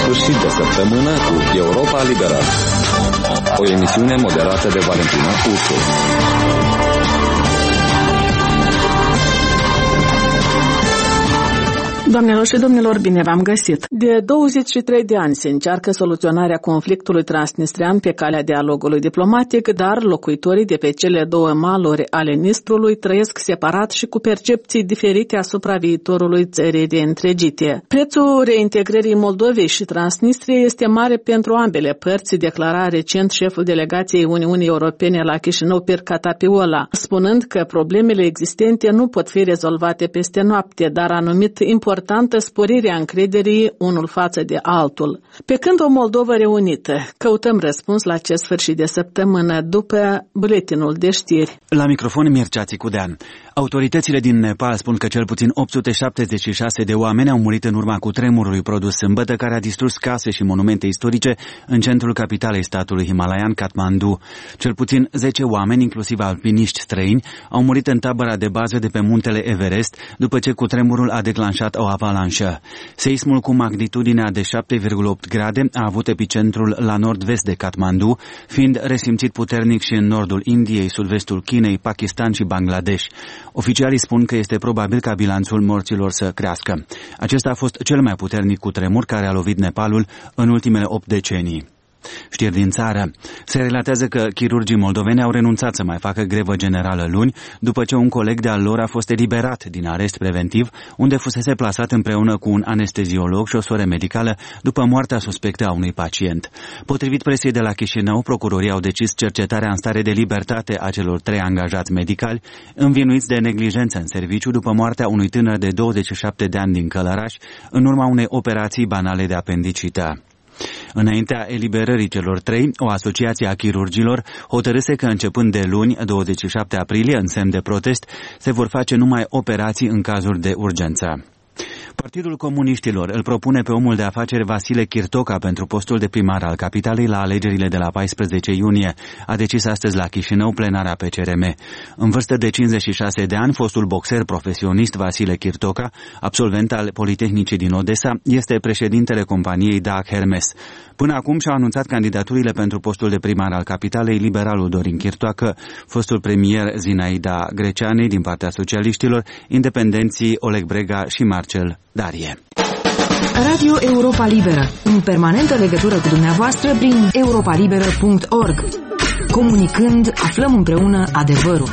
Sfârșit de săptămână cu Europa Liberă. O emisiune moderată de Valentina Ursu. Doamnelor și domnilor, bine v-am găsit! De 23 de ani se încearcă soluționarea conflictului transnistrian pe calea dialogului diplomatic, dar locuitorii de pe cele două maluri ale Nistrului trăiesc separat și cu percepții diferite asupra viitorului țării reîntregite. Prețul reintegrării Moldovei și Transnistriei este mare pentru ambele părți, declara recent șeful delegației Uniunii Europene la Chișinău, Pircat Tapiola, spunând că problemele existente nu pot fi rezolvate peste noapte, dar a numit importantă sporirea încrederii unul față de altul. Pe când o Moldovă reunită, căutăm răspuns la acest sfârșit de săptămână după buletinul de știri. La microfon Mircea Țicudean. Autoritățile din Nepal spun că cel puțin 876 de oameni au murit în urma cutremurului produs sâmbătă, care a distrus case și monumente istorice în centrul capitalei statului himalaian, Kathmandu. Cel puțin 10 oameni, inclusiv alpiniști străini, au murit în tabăra de bază de pe muntele Everest, după ce cutremurul a declanșat o avalanșă. Seismul cu magnitudinea de 7,8 grade a avut epicentrul la nord-vest de Kathmandu, fiind resimțit puternic și în nordul Indiei, sud-vestul Chinei, Pakistan și Bangladesh. Oficialii spun că este probabil ca bilanțul morților să crească. Acesta a fost cel mai puternic cutremur care a lovit Nepalul în ultimele 8 decenii. Știri din țară. Se relatează că chirurgii moldoveni au renunțat să mai facă grevă generală luni, după ce un coleg de-al lor a fost eliberat din arest preventiv, unde fusese plasat împreună cu un anesteziolog și o soră medicală după moartea suspectă a unui pacient. Potrivit presei de la Chișinău, procurorii au decis cercetarea în stare de libertate a celor 3 angajați medicali, învinuiți de neglijență în serviciu după moartea unui tânăr de 27 de ani din Călăraș, în urma unei operații banale de apendicită. Înaintea eliberării celor 3, o asociație a chirurgilor hotărâse că începând de luni, 27 aprilie, în semn de protest, se vor face numai operații în cazuri de urgență. Partidul Comuniștilor îl propune pe omul de afaceri Vasile Chirtoca pentru postul de primar al capitalei la alegerile de la 14 iunie, a decis astăzi la Chișinău plenarea PCRM. În vârstă de 56 de ani, fostul boxer profesionist Vasile Chirtoca, absolvent al Politehnicii din Odessa, este președintele companiei Dag Hermes. Până acum și-au anunțat candidaturile pentru postul de primar al capitalei liberalul Dorin Chirtoacă, fostul premier Zinaida Greceanei din partea socialiștilor, independenții Oleg Brega și Marcel Darie. Radio Europa Liberă, în permanentă legătură cu dumneavoastră prin europalibera.org. Comunicând, aflăm împreună adevărul.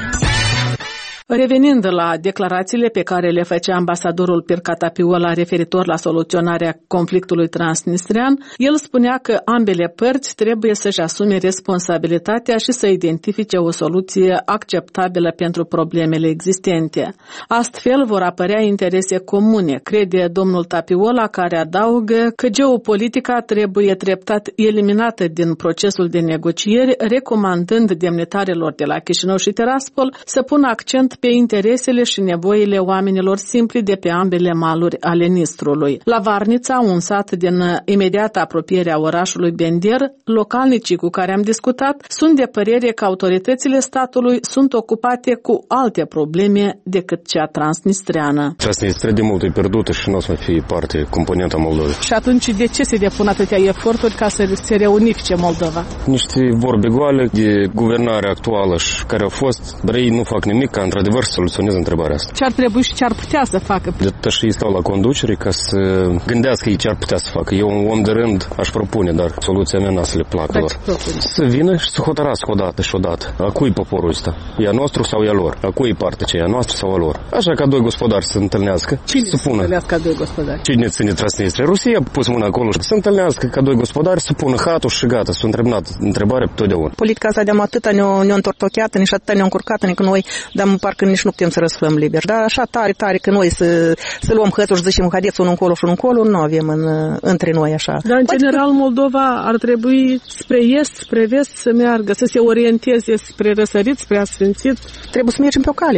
Revenind la declarațiile pe care le făcea ambasadorul Pircat Tapiola referitor la soluționarea conflictului transnistrian, el spunea că ambele părți trebuie să-și asume responsabilitatea și să identifice o soluție acceptabilă pentru problemele existente. Astfel vor apărea interese comune, crede domnul Tapiola, care adaugă că geopolitica trebuie treptat eliminată din procesul de negocieri, recomandând demnitarilor de la Chișinău și Tiraspol să pună accent pe interesele și nevoile oamenilor simpli de pe ambele maluri ale Nistrului. La Varnița, un sat din imediată apropiere a orașului Bender, localnicii cu care am discutat sunt de părere că autoritățile statului sunt ocupate cu alte probleme decât cea transnistriană. Transnistria de mult e pierdută și nu o să mai fie parte componentă Moldovei. Și atunci de ce se depun atâtea eforturi ca să se reunifice Moldova? Niște vorbe goale de guvernare actuală și care au fost, dar ei nu fac nimic ca într-adevăr să soluționeze întrebarea asta. Ce ar trebui și ce ar putea să facă? De atât și stau la conducere ca să gândească ei ce ar putea să facă. Eu, un om de rând, aș propune, dar soluția mea n-a să le placă lor. Să vină și să hotărască odată și odată. A cui poporul ăsta? E a nostru sau e a lor? A cui e partea ce e a noastră sau a lor? Așa ca doi gospodari să se întâlnească. Cine să întâlnească ca doi gospodari? Cine ține Transnistria? Rusia a pus mâna acolo și să întâlnească ca doi gospodari, să pună hatul și gata. S-a întrebat întrebarea pe totdeauna. Politica asta de-am atâta ne-a întortocheat, nici atâta ne-a încurcat, că noi dar parcă nici nu putem să răsflăm liber. Dar așa tare că noi să luăm hățuri și zicem haideți unul încolo și unul încolo, nu avem între noi așa. Dar în general Moldova ar trebui spre est, spre vest să meargă, să se orienteze spre răsărit, spre asfințit. Trebuie să mergem pe o cale.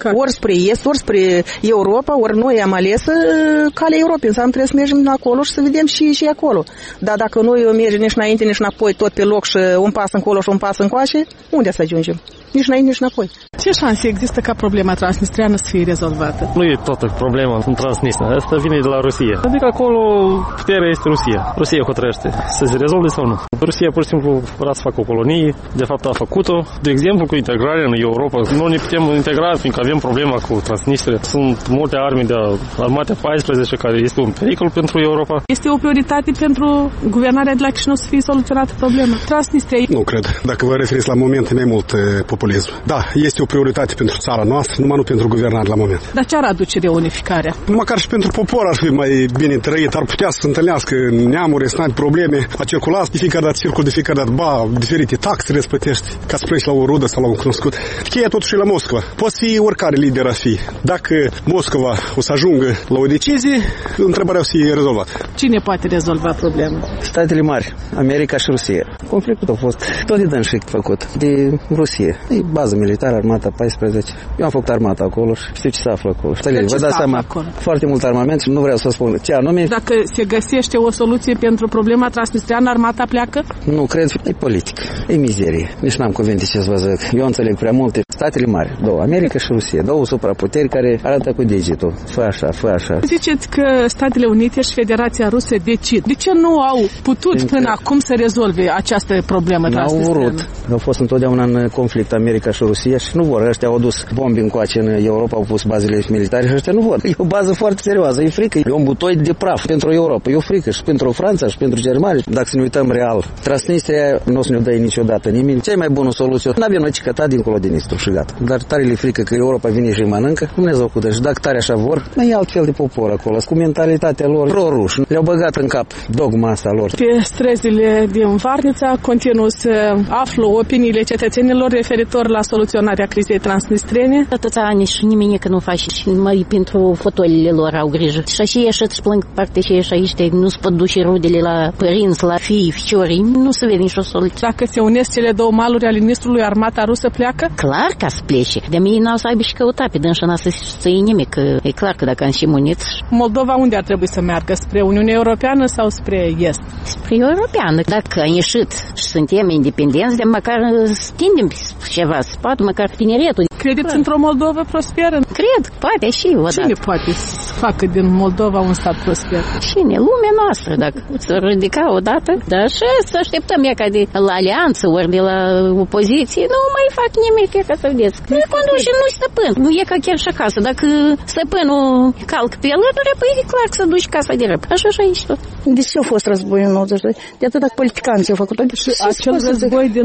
ori spre est, ori spre Europa, ori noi am ales calea Europei. Înseamnă trebuie să mergem acolo și să vedem și acolo. Dar dacă noi mergem nici înainte, nici înapoi, tot pe loc și un pas încolo și un pas încoace, unde să ajungem? Nici înainte, nici înapoi. Ce șanse există ca problema transnistreană să fie rezolvată? Nu e toată problema în Transnistria. Asta vine de la Rusia. Adică acolo puterea este Rusia. Rusia hotărăște să se rezolve sau nu. Rusia pur și simplu vrea să facă o colonie. De fapt a făcut-o. De exemplu, cu integrarea în Europa. Nu ne putem integra, fiindcă avem problema cu Transnistria. Sunt multe arme de armate 14 care este un pericol pentru Europa. Este o prioritate pentru guvernarea de la Chișinău să fie soluționată problema. Transnistria. Nu cred. Dacă vă referiți la moment, mai mult populism. Da, este o prioritate pentru țara noastră, numai nu pentru guvernare la moment. Dar ce ar aduce reunificarea? Măcar și pentru popor ar fi mai bine trăit, ar putea să se întâlnească neamuri, să n-ai probleme, a circula de fiecare dată circul, de fiecare dată, diferite taxe răsplătești ca să pleci la o rudă sau la un cunoscut. Cheia totuși la Moscova. Poți fi oricare lider ar fi. Dacă Moscova o să ajungă la o decizie, întrebarea o să fie rezolvată. Cine poate rezolva problema? Statele mari, America și Rusia. Conflictul a fost tot de dânshic făcut de Rusia. E bază militară, armata 14. Eu am făcut armata acolo și știu ce se află acolo. Vă dați seama, acolo? Foarte mult armament și nu vreau să spun ce anume. Dacă se găsește o soluție pentru problema transnistriană, armata pleacă? Nu cred, e politic. E mizerie. Nici n-am cuvinte ce să vă zic. Eu înțeleg prea multe. Statele mari, două, America și Rusia, două supraputeri care arată cu degetul. Fă așa, fă așa. Ziceți că Statele Unite și Federația Rusă decid. De ce nu au putut până acum să rezolve această problemă transnistriană? N-au vrut. Au fost întotdeauna în conflict America și Rusia și nu vor. Ăștia au dus bombi încoace în Europa, au pus bazele militare și ăștia nu vor. E o bază foarte serioasă, e frică. E un butoi de praf pentru Europa. E o frică și pentru Franța și pentru Germania. Dacă să ne uităm real, Transnistria nu o să ne dă niciodată nimic. Cea mai bună soluție, n-avem noi cicătat dincolo de Nistru și gata. Dar tare le frică că Europa vine și îi mănâncă. Dumnezeu cu deci, dacă tare așa vor, mai e altfel de popor acolo, cu mentalitatea lor pro-ruși. Le-au băgat în cap dogma asta lor. Pe străzile din Varnița continuă să aflu opiniile cetățenilor referitor la soluționarea crizei transnistrene. Atâția ani și nimeni că nu face și mai pentru fotolile lor au grijă. Și așa ieșit și plâng partea și ieși aici, nu se pot duce rudele la părinți, la fii, ficiorii, nu se vede nicio soluție. Dacă se unesc cele două maluri ale Nistrului, armata rusă pleacă? Clar ca să plece. De mine n-au să aibă și căuta pe dânșa n-a să iei nimic, că e clar că dacă am și muniți. Moldova unde ar trebui să meargă? Spre Uniunea Europeană sau spre Est? Spre Europeană. Dacă am ieșit și suntem independenți, de măcar stindem ceva, spate, măcar tineretul. Credeți într-o Moldova prosperă? Cred, poate și odată. Cine poate să facă din Moldova un stat prosper? Cine? Lumea noastră, dacă s-ar ridica odată. Dar și să așteptăm ea ca de la alianță ori de la opoziție, nu mai fac nimic, e ca să vedeți. Nu conduce, nu-i stăpân. Nu e ca chiar și acasă. Dacă stăpânul calcă pe alături, păi e clar că să duci casa de răp. Așa și aici tot. De ce a fost războiul în 92? De atâta politicanți au făcut. Și acel război din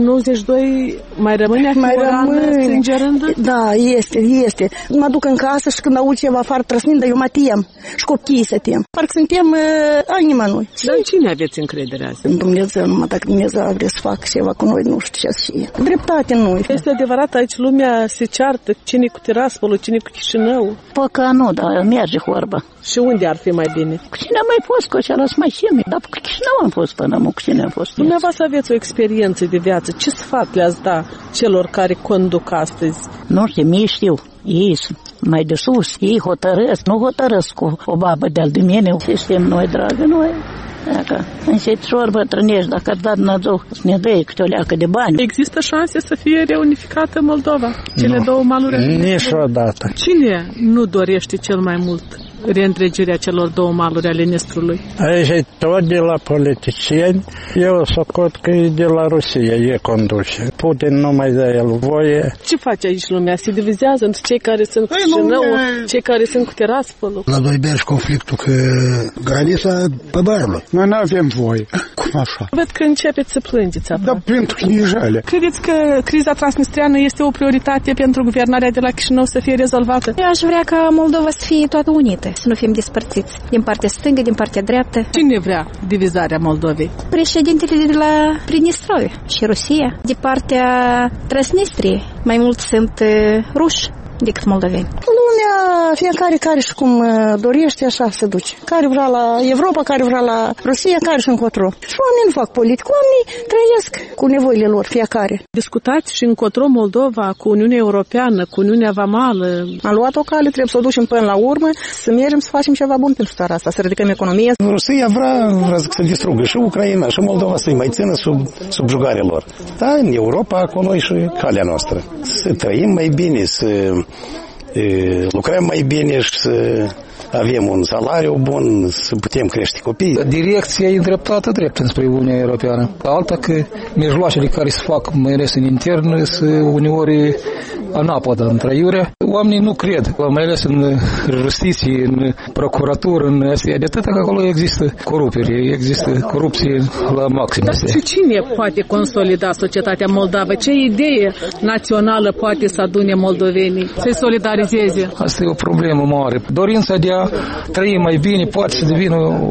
92 mai rămâne strângerând? Da, este. Mă duc în casă și când aud ceva afară trăsnind, dar eu mă tem. Și copiii se tem. Parcă suntem ai nimănui. Dar în cine aveți încredere azi? În Dumnezeu, numai dacă Dumnezeu vrea să facă ceva cu noi, nu știu ce să fie. Dreptate nu. Este adevărat, aici lumea se ceartă, cine cu Tiraspolul, cine cu Chișinău. Păcă nu, dar merge vorba. Și unde ar fi mai bine? Cu cine am mai fost, cu același mai șeme. Dar cu Chișinău am fost până cu cine am fost. Dumneavoastră aveți o experiență de viață. Ce sfat le-ați da celor care conduc astăzi? Nu știu, mie știu. Ei sunt mai de sus, ei hotărăsc, nu hotărăsc cu o babă de-al de mine. Ce știm noi, dragă, noi? Dacă înșetișor bătrânești, dacă ar da Dumnezeu să ne dă câte o leacă de bani. Există șanse să fie reunificată Moldova? Cele două maluri? Niciodată. Cine nu dorește cel mai mult reîntregirea celor două maluri ale Nistrului? Aici e tot de la politicieni. Eu socot că e de la Rusia, e conduce. Putin nu mai dă el voie. Ce face aici lumea? Se divizează între cei care sunt cu Chișinău, cei care sunt cu Tiraspolul? La doi berși conflictul cu granița pe barului. Noi nu avem voie. Cum așa? Văd că începeți să plângeți acum. Da, pentru că ne jale. Credeți că criza transnistriană este o prioritate pentru guvernarea de la Chișinău să fie rezolvată? Eu aș vrea ca Moldova să fie toată unită, să nu fim despărțiți. Din partea stângă, din partea dreaptă. Cine vrea divizarea Moldovei? Președintele de la Pridnistrovie și Rusia. De partea Transnistriei mai mult sunt ruși decât moldoveni. Lumea fiecare care și cum dorește, așa se duce. Care vrea la Europa, care vrea la Rusia, care și încotro. Și oamenii nu fac politică, oamenii trăiesc cu nevoile lor, fiecare. Discutați și încotro Moldova cu Uniunea Europeană, cu Uniunea Vamală. A luat o cale, trebuie să o ducem până la urmă, să mergem să facem ceva bun pentru țara asta, să ridicăm economia. Rusia vrea să distrugă și Ucraina și Moldova, să-i mai țină sub jugarea lor. Da, în Europa, acolo e și calea noastră. Să trăim mai bine, să lucrăm mai bine și să avem un salariu bun, să putem crește copii. Direcția e îndreptată drept înspre Uniunea Europeană. Alta că mijloacele care se fac, mai ales în intern, sunt uneori anapodă în trăiurea. Oamenii nu cred, mai ales în justiție, în procuratură, în astea. De atât că acolo există corupere, există corupție la maxim. Dar și cine poate consolida societatea moldavă? Ce idee națională poate să adune moldovenii, să-i solidarizeze? Asta e o problemă mare. Dorința de a trăi mai bine poate să devină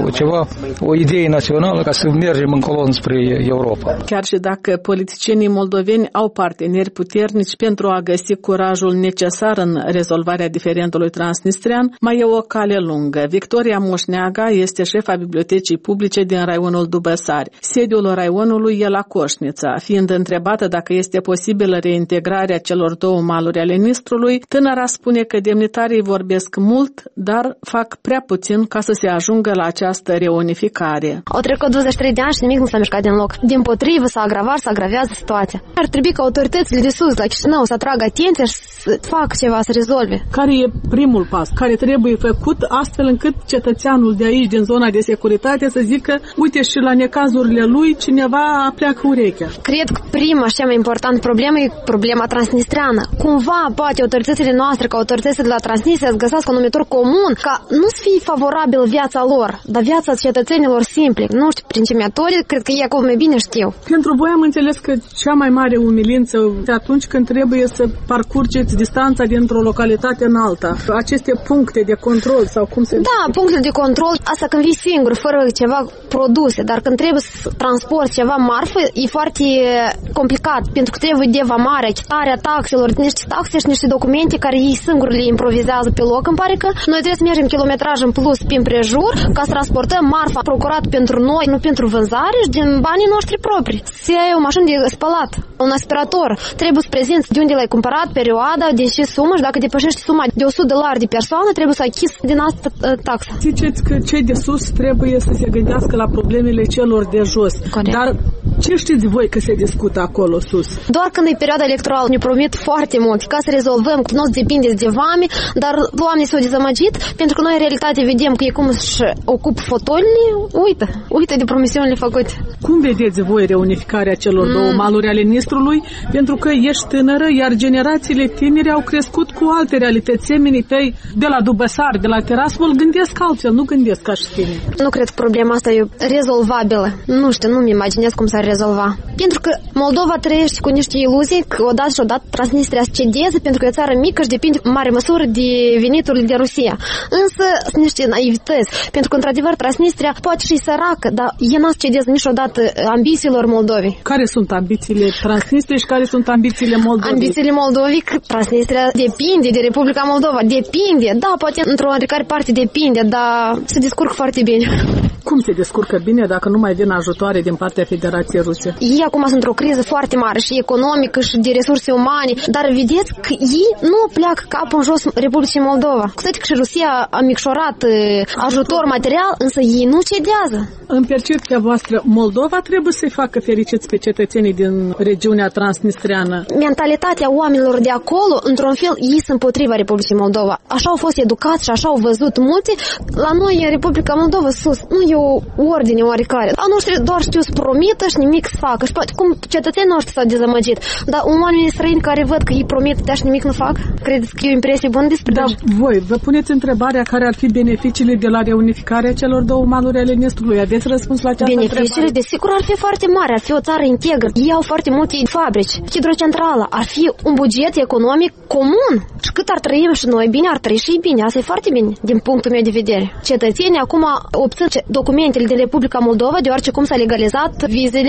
o idee națională ca să mergem încolo spre Europa. Chiar și dacă politicienii moldoveni au parteneri puternici pentru a găsi curajul necesar în rezolvarea diferendului transnistrian, mai e o cale lungă. Victoria Moșneaga este șefa bibliotecii publice din raionul Dubăsari. Sediul raionului e la Coșnița. Fiind întrebată dacă este posibilă reintegrarea celor două maluri ale Nistrului, tânăra spune că demnitarii vorbesc mult, dar fac prea puțin ca să se ajungă la această reunificare. Au trecut 23 de ani și nimic nu s-a mișcat din loc. Dimpotrivă, s-a agravează situația. Ar trebui ca autoritățile de sus, la Chișinău, să atragă atenția și să facă ceva, să rezolve. Care e primul pas care trebuie făcut astfel încât cetățeanul de aici, din zona de securitate, să zică, uite, și la necazurile lui cineva pleacă urechea? Cred că prima și cea mai importantă problemă e problema transnistreană. Cumva, poate autoritățile noastre, ca autoritățile de la Transnistria, să găsească un numitor comun, ca nu să fie favorabil viața lor, dar viața cetățenilor simple. Nu știu, prin ce metode, cred că ei acolo mai bine știu. Pentru voi am înțeles că cea mai mare umilință atunci când trebuie să parcurgeți distanța dintr-o localitate în alta. Aceste puncte de control sau cum se... Da, punctele de control, asta când vii singur, fără ceva produse, dar când trebuie să transporti ceva marfă, e foarte complicat, pentru că trebuie de vamare, achitarea taxelor, niște taxe și niște documente care ei singuri le improvizează pe loc. Îmi pare că noi trebuie să mergem kilometraj în plus prin prejur ca să transportăm marfa procurat pentru noi, nu pentru vânzare și din banii noștri proprii. Se ia o mașină de spălat, un aspirator. Trebuie să prezinți de unde l-ai cumpărat, perioada, din ce sumă și dacă depășești suma de $100 de persoană, trebuie să achizi din asta taxa. Ziceți că cei de sus trebuie să se gândească la problemele celor de jos. Corect. Dar ce știți voi că se discută acolo sus? Doar când e perioada electorală ne promit foarte mult ca să rezolvăm, că nu depinde de vame, dar oamenii s-au dezamăgit pentru că noi în realitate vedem că e cum își ocupă fotolile, uită de promisiunile făcute. Cum vedeți voi reunificarea celor două maluri ale Nistrului? Pentru că ești tânără, iar generațiile tinere au crescut cu alte realități. Semenii tăi de la Dubăsari, de la Tiraspol, gândesc altfel, nu gândesc ca și tine. Nu cred că problema asta e rezolvabilă. Nu știu, nu-mi imaginez cum s-ar rezolva. Pentru că Moldova trăiește cu niște iluzii că odată Transnistria se cedeze pentru că e o țară mică și depinde în mare măsură de veniturile de Rusia. Însă sunt niște naivități, pentru că într-adevăr Transnistria poate și săracă, dar ea n-a cedeze niciodată ambițiilor Moldovei. Care sunt ambițiile Transnistriei și care sunt ambițiile Moldovei? Ambițiile Moldovei, că Transnistria depinde de Republica Moldova. Depinde, da, poate într-o oarecare parte depinde, dar se descurcă foarte bine. Cum se descurcă bine dacă nu mai vin ajutoare din partea Federației Ruse? Ei acum sunt într-o criză foarte mare și economică și de resurse umane, dar vedeți că ei nu pleacă capul în jos Republicii Moldova. Cu toate că și Rusia a micșorat ajutor material, însă ei nu cedează. În percepția voastră, Moldova trebuie să-i facă fericiți pe cetățenii din regiunea transnistriană? Mentalitatea oamenilor de acolo, într-un fel, ei sunt împotriva Republicii Moldova. Așa au fost educați și așa au văzut multe. La noi, în Republica Moldova, sus, nu e o ordine oarecare. A noștri doar știu să promită și nimic să facă. Și poate cum cetățenii noștri s-au dezamăgit. Dar oamenii străini care văd că ei promit, dar și nimic nu fac, credeți că e o impresie bună despre Da, voi vă puneți întrebarea care ar fi beneficiile de la reunificarea celor două maluri ale Nistrului. Aveți răspuns la această întrebare? Beneficiile, desigur, ar fi foarte mari. Ar fi o țară integră. Ei au foarte multe fabrici. Hidrocentrală. Ar fi un buget economic comun. Și cât ar trăi și noi bine, ar trăi și ei bine. Asta e foarte bine, din punctul meu de vedere. Cetățenii acum obțin documentele de Republica Moldova, deoarece cum s-a legalizat vizele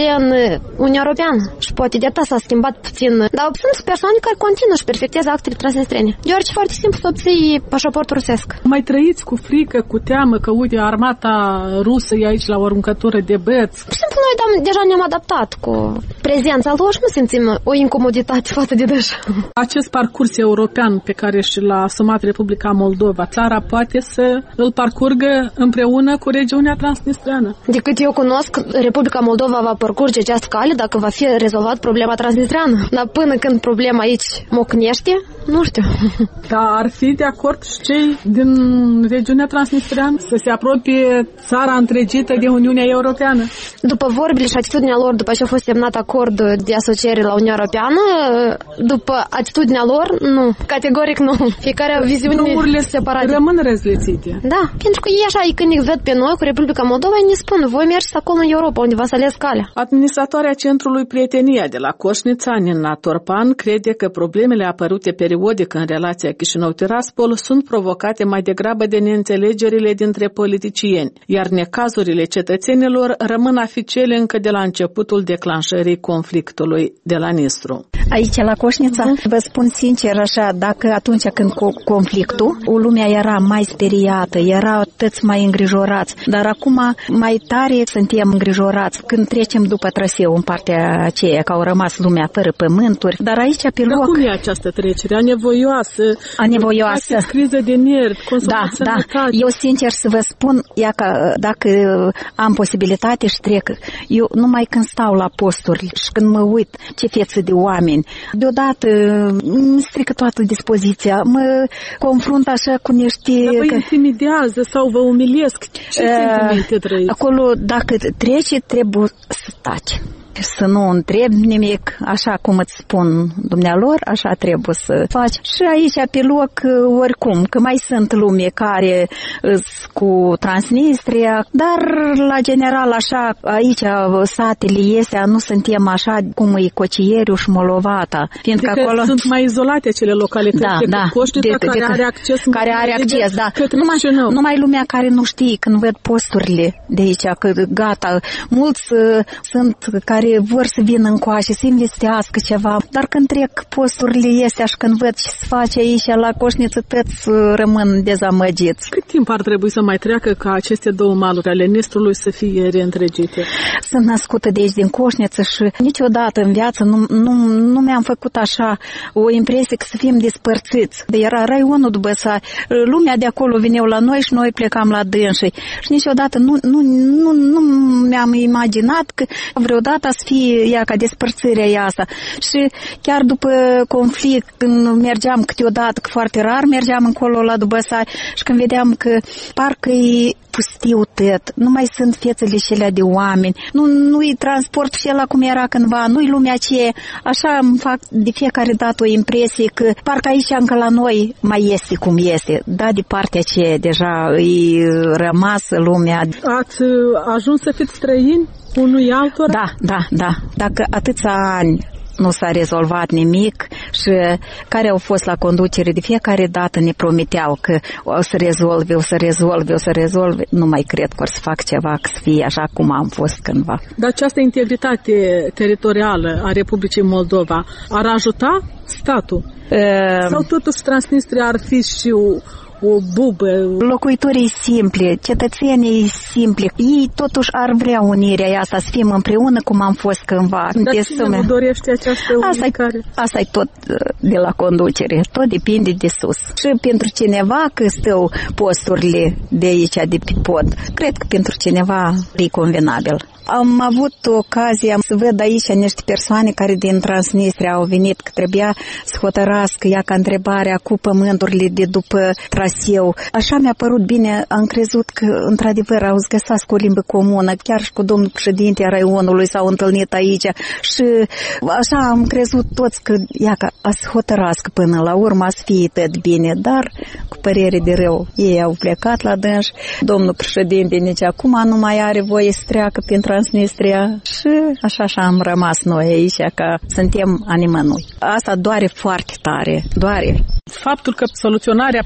în Uniunea Europeană. Și poate de asta s-a schimbat puțin. Dar sunt persoane care continuă și perfectează actele transnistrene. Deoarece foarte simplu să obții pașaportul rusesc. Mai trăiți cu frică, cu teamă că, uite, armata rusă e aici la o aruncătură de băți? Pur și simplu, noi deja ne-am adaptat cu prezența lor și nu simțim o incomoditate față de deja. Acest parcurs european pe care și l-a asumat Republica Moldova, țara poate să îl parcurgă împreună cu regiunea transnistreană. De cât eu cunosc, Republica Moldova va parcurge această cale dacă va fi rezolvat problema transnistreană. Dar până când problema aici mocnește, nu știu. Dar ar fi de acord și cei din regiunea transnistreană să se apropie țara întregită de Uniunea Europeană? După vorbile și atitudinea lor, după ce a fost semnat acord de asociere la Uniunea Europeană, după atitudinea lor, nu. Categoric nu. Fiecare viziune separată. Rămân răzlețite. Da, pentru că ei așa, când ne ved pe noi cu Republica Moldova, ne spun, voi mergeți acolo în Europa, unde v-ați ales calea. Administratoarea Centrului Prietenia de la Coșnița, Nina Torpan, crede că problemele apărute periodic în relația Chișinău-Tiraspol sunt provocate mai degrabă de neînțelegerile dintre politicieni, iar necazurile cetățenilor rămân a fi cele încă de la începutul declanșării conflictului de la Nistru. Aici, la Coșnița, vă spun sincer așa, dacă atunci când conflictul, lumea era mai speriată, era toți mai îngrijorați, dar acum mai tare suntem îngrijorați când trecem după traseu în partea aceea, că au rămas lumea fără pământuri, dar aici pe loc... Dar cum e această trecere? Anevoioasă? Anevoioasă. Criză de nervi, da. Eu sincer să vă spun, că dacă am posibilitate și trec, eu numai când stau la posturi și când mă uit ce feță de oameni, deodată îmi strică toată dispoziția, mă confrunt așa cu niște... Dar vă intimidează sau vă umilesc? Ce sentimente trăiți? Acolo, dacă treci, trebuie să taci. Să nu întrebi nimic, așa cum îți spun dumnealor, așa trebuie să faci. Și aici pe loc, oricum, că mai sunt lume care cu Transnistria, dar la general așa, aici satele iese, nu suntem așa cum e Cocieriu și Molovata. Fiindcă acolo sunt mai izolate acele localități decât Coșnița, care are acces, da. Numai lumea care nu știe când văd posturile de aici, că gata, mulți sunt care vor să vină încoace, să investească ceva, dar când trec posturile iese și când văd ce se face aici la Coșniță, toți rămân dezamăgiți. Cât timp ar trebui să mai treacă ca aceste două maluri ale Nistrului să fie reîntregite? Sunt născută de aici din Coșniță și niciodată în viață nu mi-am făcut așa o impresie că să fim despărțiți. Era raionul după să lumea de acolo veneau la noi și noi plecam la dânsii. Și niciodată nu mi-am imaginat că vreodată să fie ca despărțirea asta. Și chiar după conflict, când mergeam câteodată, că foarte rar mergeam încolo la Dubăsari și când vedeam că parcă e pustiu tot, nu mai sunt fețele celea de oameni, nu-i transport și ăla cum era cândva, nu-i lumea aceea. Așa îmi fac de fiecare dată o impresie că parcă aici încă la noi mai este cum este. Da, de partea aceea deja e rămasă lumea. Ați ajuns să fiți străini unui altora? Da. Dacă atâția ani nu s-a rezolvat nimic și care au fost la conducere de fiecare dată ne promiteau că o să rezolve, nu mai cred că o să fac ceva, că să fie așa cum am fost cândva. Dar această integritate teritorială a Republicii Moldova ar ajuta statul? Sau totuși Transnistria ar fi și o bubă? Locuitorii simpli, cetățenii simpli, ei totuși ar vrea unirea asta, să fim împreună cum am fost cândva. Dar cine nu dorește această unicare? Asta e tot de la conducere, tot depinde de sus. Și pentru cineva că stau posturile de aici, de pe pod, cred că pentru cineva e convenabil. Am avut ocazia să văd aici niște persoane care din Transnistria au venit, că trebuia să hotărască ca întrebarea cu pământurile de după traseu. Așa mi-a părut bine, am crezut că într-adevăr au găsat cu o limbă comună, chiar și cu domnul președinte a raionului s-au întâlnit aici și așa am crezut toți că a să hotărască până la urmă, a să fie tot bine, dar cu părere de rău. Ei au plecat la dânși, domnul președinte nici acum nu mai are voie să treacă prin Transnistria și așa am rămas noi aici, că suntem a nimănui. Asta doare foarte tare, doare. Faptul că soluționarea problemei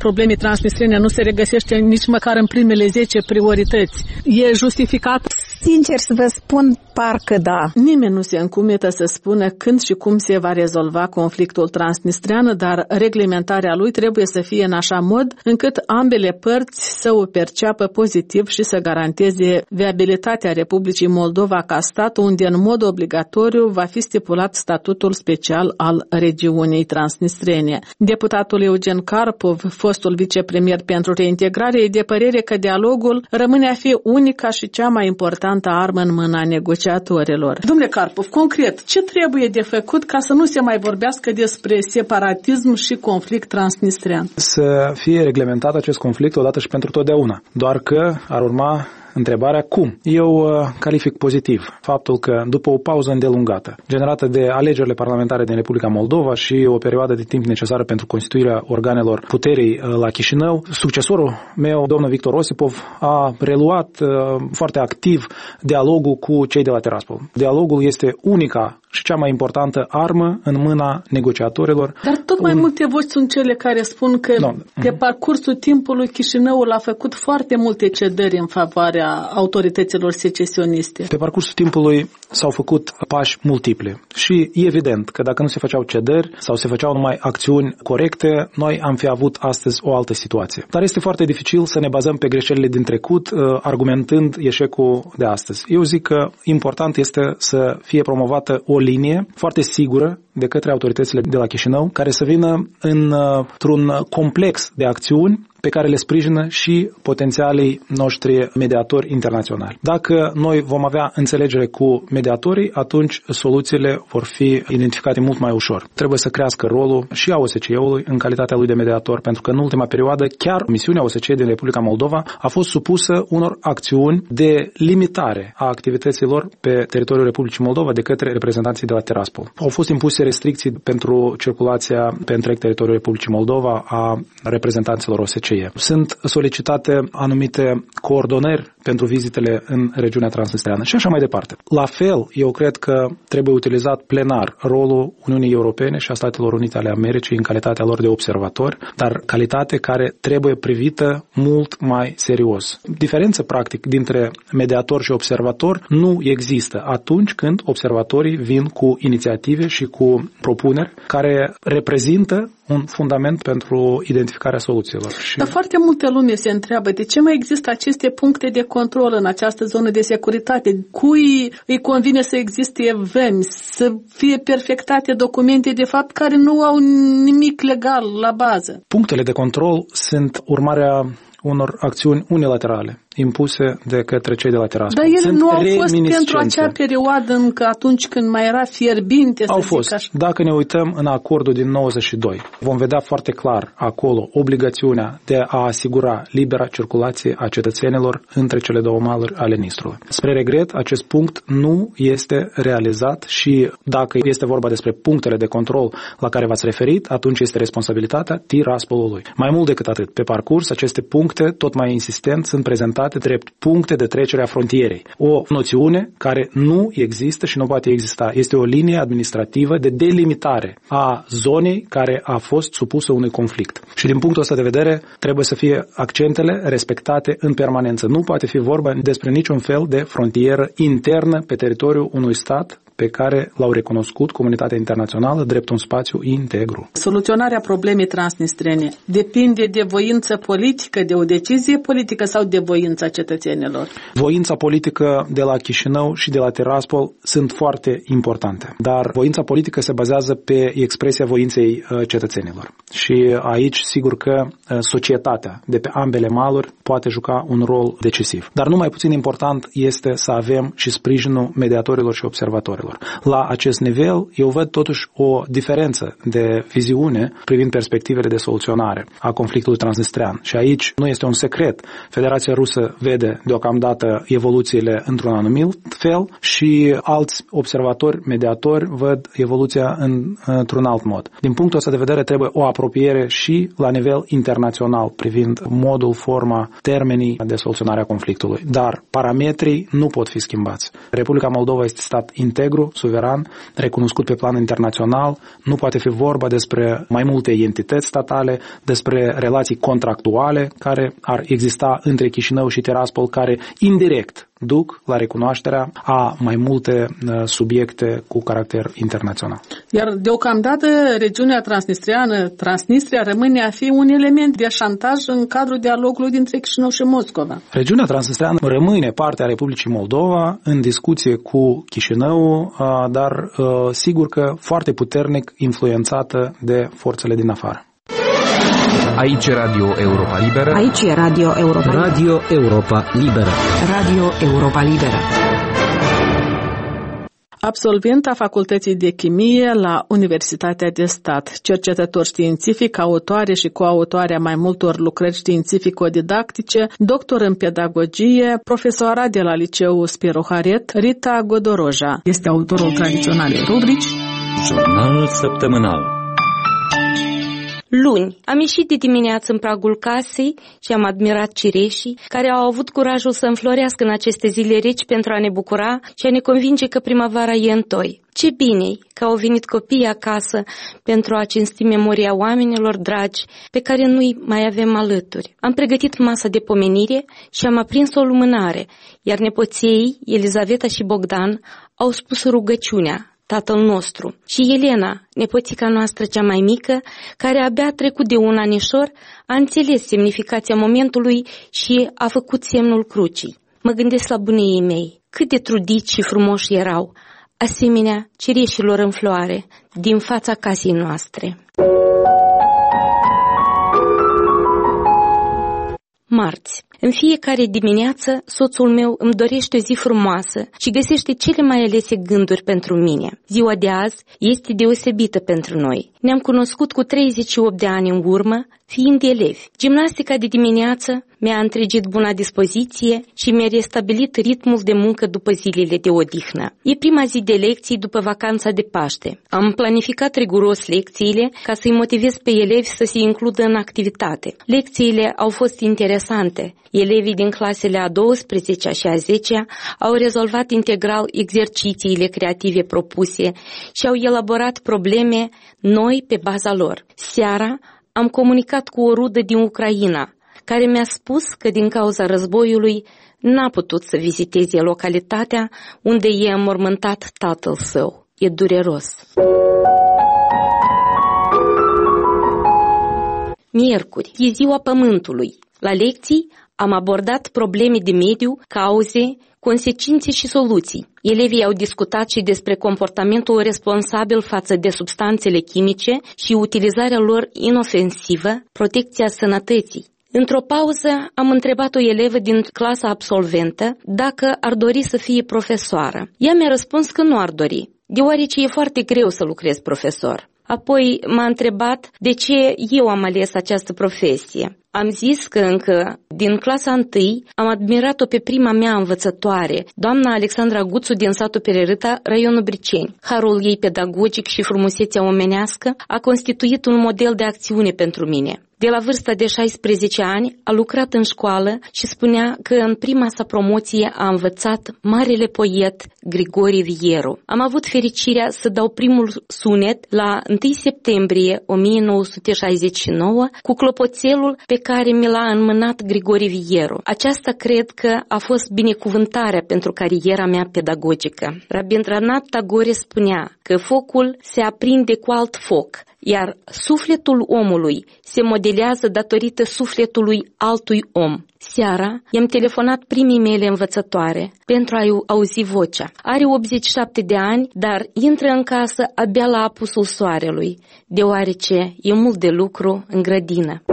transnistrene nu se regăsește nici măcar în primele 10 priorități. E justificat? Sincer să vă spun, parcă da. Nimeni nu se încumetă să spună când și cum se va rezolva conflictul transnistrean, dar reglementarea lui trebuie să fie în așa mod încât ambele părți să o perceapă pozitiv și să garanteze viabilitatea Republicii Moldova ca stat, unde în mod obligatoriu va fi stipulat statutul special al regiunii transnistrene. Deputatul Eugen Karpov, fostul vicepremier pentru reintegrare, e de părere că dialogul rămâne a fi unica și cea mai importantă armă în mâna negociatorilor. Domnule Karpov, concret, ce trebuie de făcut ca să nu se mai vorbească despre separatism și conflict transnistrean? Să fie reglementat acest conflict odată și pentru totdeauna. Doar că ar urma întrebarea cum. Eu calific pozitiv faptul că după o pauză îndelungată, generată de alegerile parlamentare din Republica Moldova și o perioadă de timp necesară pentru constituirea organelor puterii la Chișinău, succesorul meu, domnul Victor Osipov, a reluat foarte activ dialogul cu cei de la Tiraspol. Dialogul este unica și cea mai importantă armă în mâna negociatorilor. Dar tot mai multe voci sunt cele care spun că pe parcursul timpului Chișinăul a făcut foarte multe cedări în favoarea autorităților secesioniste. Pe parcursul timpului s-au făcut pași multipli și e evident că dacă nu se făceau cedări sau se făceau numai acțiuni corecte, noi am fi avut astăzi o altă situație. Dar este foarte dificil să ne bazăm pe greșelile din trecut, argumentând eșecul de astăzi. Eu zic că important este să fie promovată o linie foarte sigură de către autoritățile de la Chișinău, care să vină într-un complex de acțiuni pe care le sprijină și potențialii noștri mediatori internaționali. Dacă noi vom avea înțelegere cu mediatorii, atunci soluțiile vor fi identificate mult mai ușor. Trebuie să crească rolul și a OSCE-ului în calitatea lui de mediator, pentru că în ultima perioadă chiar misiunea OSCE din Republica Moldova a fost supusă unor acțiuni de limitare a activităților pe teritoriul Republicii Moldova de către reprezentanții de la Tiraspol. Au fost impuse restricții pentru circulația pe întreg teritoriul Republicii Moldova a reprezentanților OSCE. Sunt solicitate anumite coordonări pentru vizitele în regiunea transnistreană și așa mai departe. La fel, eu cred că trebuie utilizat plenar rolul Uniunii Europene și a Statelor Unite ale Americii în calitatea lor de observatori, dar calitate care trebuie privită mult mai serios. Diferență, practic, dintre mediator și observator nu există atunci când observatorii vin cu inițiative și cu propuneri care reprezintă un fundament pentru identificarea soluțiilor. Dar foarte multe lume se întreabă de ce mai există aceste puncte de control în această zonă de securitate. Cui îi convine să existe vămi, să fie perfectate documente de fapt care nu au nimic legal la bază? Punctele de control sunt urmarea unor acțiuni unilaterale impuse de către cei de la Tiraspol. Dar ele nu au fost pentru acea perioadă încă atunci când mai era fierbinte, au fost. Așa. Dacă ne uităm în acordul din 92, vom vedea foarte clar acolo obligațiunea de a asigura libera circulație a cetățenilor între cele două maluri ale Nistrului. Spre regret, acest punct nu este realizat și dacă este vorba despre punctele de control la care v-ați referit, atunci este responsabilitatea Tiraspolului. Mai mult decât atât, pe parcurs, aceste puncte, tot mai insistent, sunt prezentate drept puncte de trecere a frontierei. O noțiune care nu există și nu poate exista. Este o linie administrativă de delimitare a zonei care a fost supusă unui conflict. Și din punctul ăsta de vedere trebuie să fie accentele respectate în permanență. Nu poate fi vorba despre niciun fel de frontieră internă pe teritoriul unui stat pe care l-au recunoscut comunitatea internațională drept un spațiu integru. Soluționarea problemei transnistrene depinde de voință politică, de o decizie politică sau de voința cetățenilor? Voința politică de la Chișinău și de la Tiraspol sunt foarte importante, dar voința politică se bazează pe expresia voinței cetățenilor. Și aici, sigur că societatea de pe ambele maluri poate juca un rol decisiv. Dar nu mai puțin important este să avem și sprijinul mediatorilor și observatorilor. La acest nivel, eu văd totuși o diferență de viziune privind perspectivele de soluționare a conflictului transnistrean. Și aici nu este un secret. Federația Rusă vede deocamdată evoluțiile într-un anumit fel și alți observatori, mediatori, văd evoluția într-un alt mod. Din punctul ăsta de vedere, trebuie o apropiere și la nivel internațional privind modul, forma, termenii de soluționare a conflictului. Dar parametrii nu pot fi schimbați. Republica Moldova este stat integru integru, suveran, recunoscut pe plan internațional. Nu poate fi vorba despre mai multe entități statale, despre relații contractuale care ar exista între Chișinău și Tiraspol, care indirect duc la recunoașterea a mai multe subiecte cu caracter internațional. Iar deocamdată regiunea transnistriană, Transnistria, rămâne a fi un element de șantaj în cadrul dialogului dintre Chișinău și Moscova. Regiunea transnistriană rămâne parte a Republicii Moldova în discuție cu Chișinău, dar sigur că foarte puternic influențată de forțele din afară. Aici e Radio Europa Liberă. Aici e Radio Europa Liberă. Radio Europa Liberă. Radio Europa Liberă. Absolventa Facultății de Chimie la Universitatea de Stat, cercetător științific, autoare și coautoare a mai multor lucrări științifico-didactice, doctor în pedagogie, profesoara de la Liceul Spiroharet, Rita Godoroja. Este autorul tradiționalei rubrici Jurnalul săptămânal. Luni, am ieșit de dimineață în pragul casei și am admirat cireșii care au avut curajul să înflorească în aceste zile reci pentru a ne bucura și a ne convinge că primăvara e întoi. Ce bine că au venit copiii acasă pentru a cinsti memoria oamenilor dragi pe care nu-i mai avem alături. Am pregătit masa de pomenire și am aprins o lumânare, iar nepoții Elizaveta și Bogdan au spus rugăciunea Tatăl nostru. Și Elena, nepoțica noastră cea mai mică, care abia a trecut de un anișor, a înțeles semnificația momentului și a făcut semnul crucii. Mă gândesc la bunii mei, cât de trudiți și frumoși erau, asemenea cireșilor în floare, din fața casei noastre. Marți. În fiecare dimineață, soțul meu îmi dorește o zi frumoasă și găsește cele mai alese gânduri pentru mine. Ziua de azi este deosebită pentru noi. Ne-am cunoscut cu 38 de ani în urmă, fiind elevi. Gimnastica de dimineață mi-a întregit buna dispoziție și mi-a restabilit ritmul de muncă după zilele de odihnă. E prima zi de lecții după vacanța de Paște. Am planificat riguros lecțiile ca să-i motivez pe elevi să se includă în activitate. Lecțiile au fost interesante. Elevii din clasele a 12-a și a 10-a au rezolvat integral exercițiile creative propuse și au elaborat probleme noi pe baza lor. Seara am comunicat cu o rudă din Ucraina, care mi-a spus că din cauza războiului n-a putut să viziteze localitatea unde e înmormântat tatăl său. E dureros. Miercuri, e ziua Pământului. La lecții am abordat probleme de mediu, cauze, consecințe și soluții. Elevii au discutat și despre comportamentul responsabil față de substanțele chimice și utilizarea lor inofensivă, protecția sănătății. Într-o pauză am întrebat o elevă din clasa absolventă dacă ar dori să fie profesoară. Ea mi-a răspuns că nu ar dori, deoarece e foarte greu să lucrez profesor. Apoi m-a întrebat de ce eu am ales această profesie. Am zis că încă din clasa 1 am admirat-o pe prima mea învățătoare, doamna Alexandra Guțu din satul Pererâta, raionul Briceni. Harul ei pedagogic și frumusețea omenească a constituit un model de acțiune pentru mine. De la vârsta de 16 ani a lucrat în școală și spunea că în prima sa promoție a învățat marele poet Grigore Vieru. Am avut fericirea să dau primul sunet la 1 septembrie 1969 cu clopoțelul pe care mi l-a înmânat Grigore Vieru. Aceasta cred că a fost binecuvântarea pentru cariera mea pedagogică. Rabindranath Tagore spunea că focul se aprinde cu alt foc, iar sufletul omului se modelează datorită sufletului altui om. Seara i-am telefonat primii mele învățătoare pentru a-i auzi vocea. Are 87 de ani, dar intră în casă abia la apusul soarelui, deoarece e mult de lucru în grădină.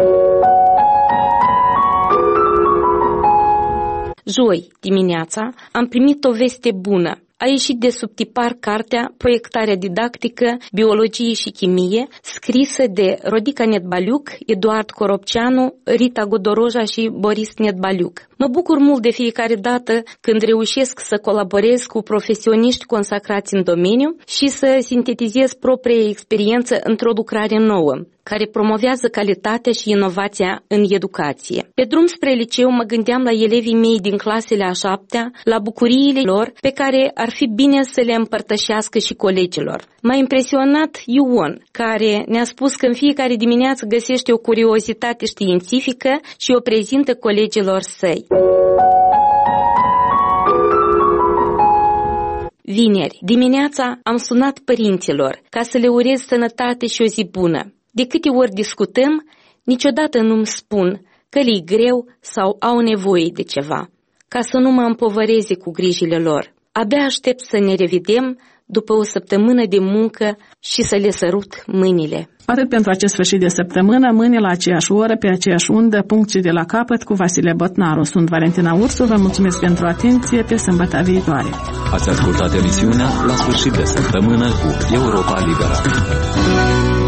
Joi dimineața am primit o veste bună. A ieșit de sub tipar cartea Proiectarea didactică, biologie și chimie, scrisă de Rodica Nedbaliuc, Eduard Coropceanu, Rita Godoroja și Boris Nedbaliuc. Mă bucur mult de fiecare dată când reușesc să colaborez cu profesioniști consacrați în domeniu și să sintetizez propria experiență într-o lucrare nouă, care promovează calitatea și inovația în educație. Pe drum spre liceu mă gândeam la elevii mei din clasele a 7-a, la bucuriile lor pe care ar fi bine să le împărtășească și colegilor. M-a impresionat Ion, care ne-a spus că în fiecare dimineață găsește o curiozitate științifică și o prezintă colegilor săi. Vineri, dimineața am sunat părinților ca să le urez sănătate și o zi bună. De câte ori discutăm, niciodată nu-mi spun că le-i greu sau au nevoie de ceva, ca să nu mă împovăreze cu grijile lor. Abia aștept să ne revedem după o săptămână de muncă și să le sărut mâinile. Atât pentru acest sfârșit de săptămână, mâine la aceeași oră, pe aceeași undă, punct și de la capăt, cu Vasile Botnaru. Sunt Valentina Ursu, vă mulțumesc pentru atenție, pe sâmbătă viitoare. Ați ascultat emisiunea La sfârșit de săptămână cu Europa Liberă.